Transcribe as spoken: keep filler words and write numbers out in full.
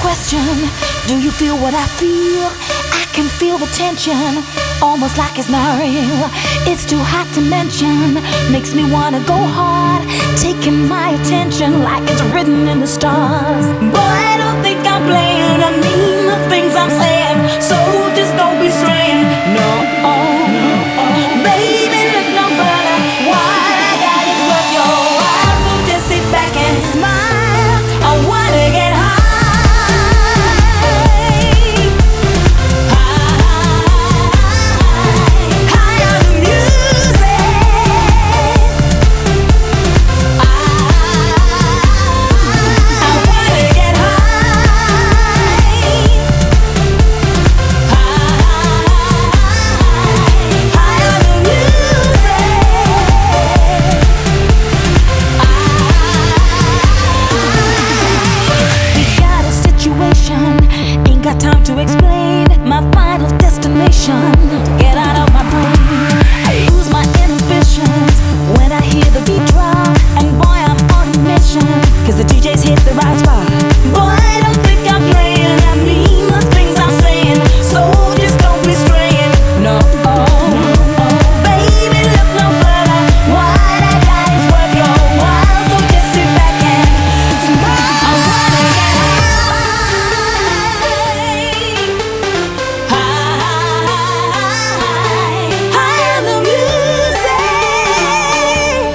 question, do you feel what I feel? I can feel the tension, almost like it's not real. It's too hot to mention, makes me wanna go hard, taking my attention like it's written in the stars. Boy, I don't think I'm playing, I mean the things I'm saying, so just don't be straying. No, oh, no, oh. Baby, look no further, what I got is worth your while, so just sit back and smile. I wanna get high. Ain't got time to explain my final destination. Get out of my brain. I lose my inhibitions when I hear the beat drop. And boy, I'm on a mission, cause the D J's hit the right spot.